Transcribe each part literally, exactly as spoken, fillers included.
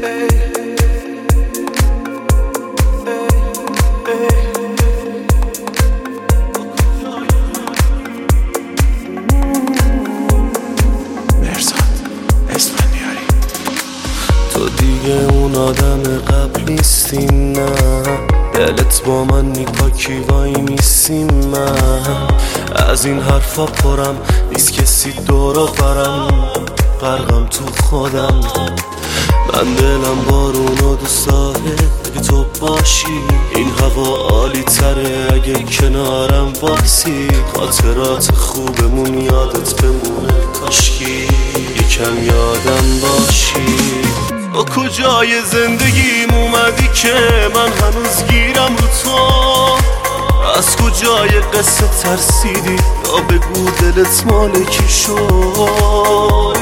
تو دیگه اون آدم قبل نیستی، نه دلت با من نی پاکی وای میسیم. من از این حرفا پرم نیست کسی دورو برم، غرقم تو خودم. من دلم بارونو دوست داره اگه تو باشی، این هوا عالی تره اگه کنارم باسی. خاطرات خوبمون یادت بمونه کاشکی یکم یادم باشی. با کجای زندگیم اومدی که من هنوز گیرم رو تو؟ از کجای قصه ترسیدی یا بگو دلت مال کی شد؟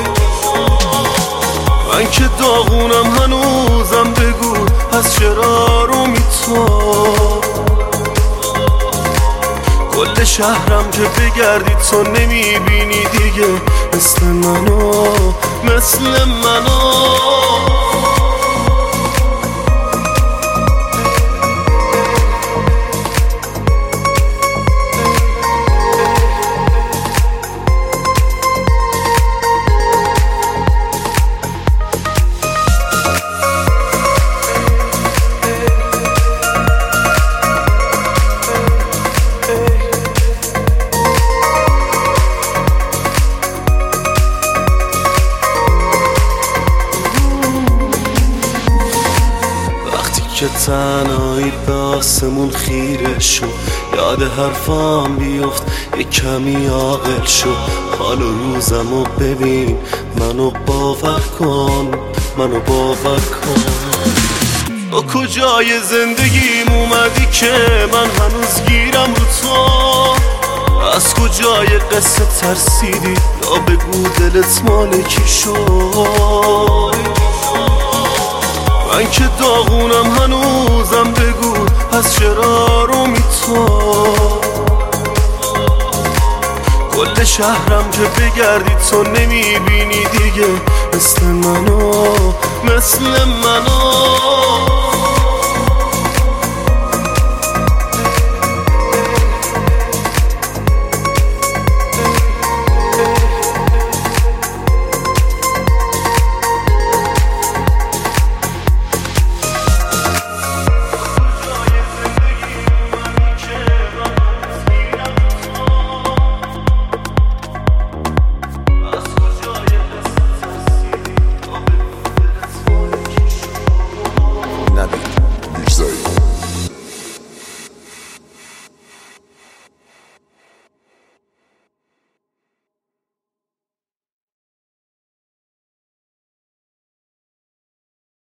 من که داغونم هنوزم بگو پس چرا رو می تو؟ کل شهرم که بگردی تو نمیبینی دیگه مثل منو مثل منو. که تنهایی به آسمون خیره شو، یاد حرفام بیفت یه کمی عاقل شو. حال و روزمو ببین منو باور کن، منو باور کن. با کجای زندگیم اومدی که من هنوز گیرم رو تو؟ از کجای قصه ترسیدی یا بگو دلت مال کی شد؟ من که داغونم هنوزم بگو پس چرا رو می تو؟ کل شهرم که بگردی تو نمیبینی دیگه مثل منو مثل منو.